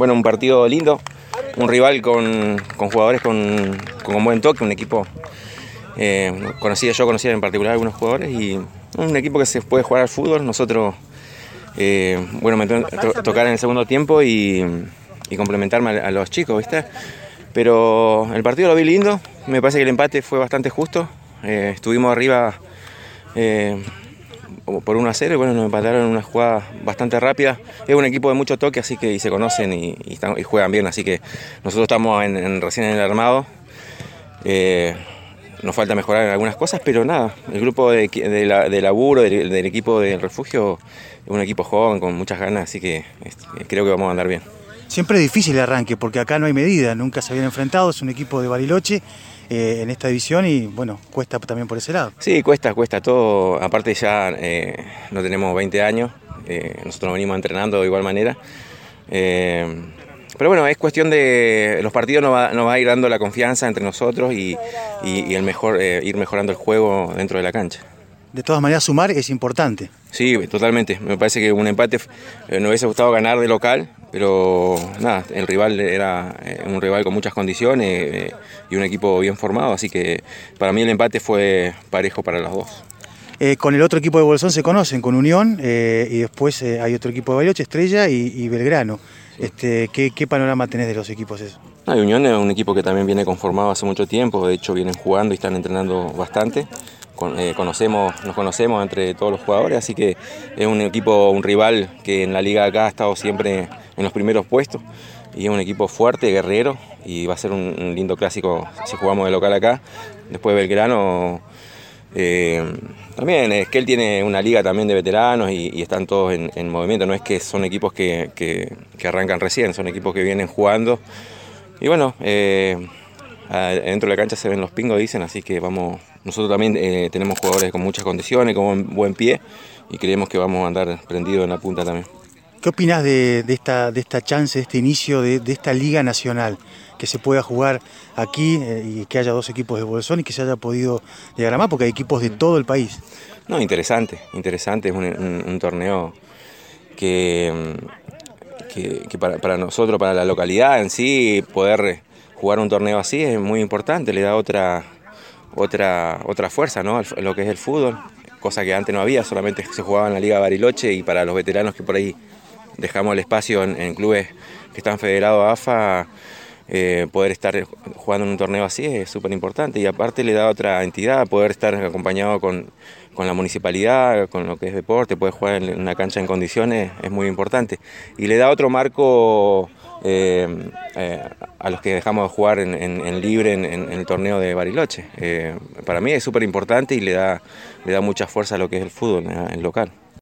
Bueno, un partido lindo, un rival con jugadores con buen toque, un equipo yo conocía en particular algunos jugadores y un equipo que se puede jugar al fútbol. Nosotros, me tocar en el segundo tiempo y complementarme a los chicos, ¿viste? Pero el partido lo vi lindo, me parece que el empate fue bastante justo, estuvimos arriba por 1-0 y bueno, nos empataron en una jugada bastante rápida. Es un equipo de mucho toque, así que se conocen y juegan bien, así que nosotros estamos recién en el armado. Nos falta mejorar en algunas cosas, pero nada, el grupo de laburo del equipo del refugio es un equipo joven con muchas ganas, así que creo que vamos a andar bien. Siempre es difícil el arranque, porque acá no hay medida, nunca se habían enfrentado, es un equipo de Bariloche en esta división y bueno, cuesta también por ese lado. Sí, cuesta todo, aparte ya no tenemos 20 años, nosotros venimos entrenando de igual manera. Pero bueno, es cuestión de los partidos, nos va a ir dando la confianza entre nosotros y ir mejorando el juego dentro de la cancha. De todas maneras, sumar es importante. Sí, totalmente. Me parece que un empate nos hubiese gustado ganar de local, pero nada, el rival era un rival con muchas condiciones y un equipo bien formado, así que para mí el empate fue parejo para los dos. Con el otro equipo de Bolsón se conocen, con Unión, y después hay otro equipo de Bariloche, Estrella y Belgrano. Sí. ¿Qué panorama tenés de los equipos esos? Unión es un equipo que también viene conformado hace mucho tiempo, de hecho vienen jugando y están entrenando bastante. Nos conocemos entre todos los jugadores, así que es un equipo, un rival que en la liga acá ha estado siempre en los primeros puestos y es un equipo fuerte, guerrero, y va a ser un lindo clásico si jugamos de local acá. Después Belgrano también es que él tiene una liga también de veteranos y están todos en movimiento, no es que son equipos que arrancan recién, son equipos que vienen jugando y bueno, dentro de la cancha se ven los pingos, dicen, así que nosotros también tenemos jugadores con muchas condiciones, con buen pie y creemos que vamos a andar prendidos en la punta también. ¿Qué opinás de esta chance, de este inicio de esta liga nacional? Que se pueda jugar aquí y que haya dos equipos de Bolsón y que se haya podido llegar a más, porque hay equipos de todo el país. No, interesante, es un torneo que para nosotros, para la localidad en sí, poder jugar un torneo así es muy importante, le da otra fuerza, ¿no?, a lo que es el fútbol, cosa que antes no había, solamente se jugaba en la Liga Bariloche y para los veteranos que por ahí dejamos el espacio en clubes que están federados a AFA, poder estar jugando en un torneo así es súper importante y aparte le da otra entidad, poder estar acompañado con la municipalidad, con lo que es deporte, poder jugar en una cancha en condiciones es muy importante y le da otro marco a los que dejamos de jugar en libre en el torneo de Bariloche. Para mí es súper importante y le da mucha fuerza a lo que es el fútbol en local.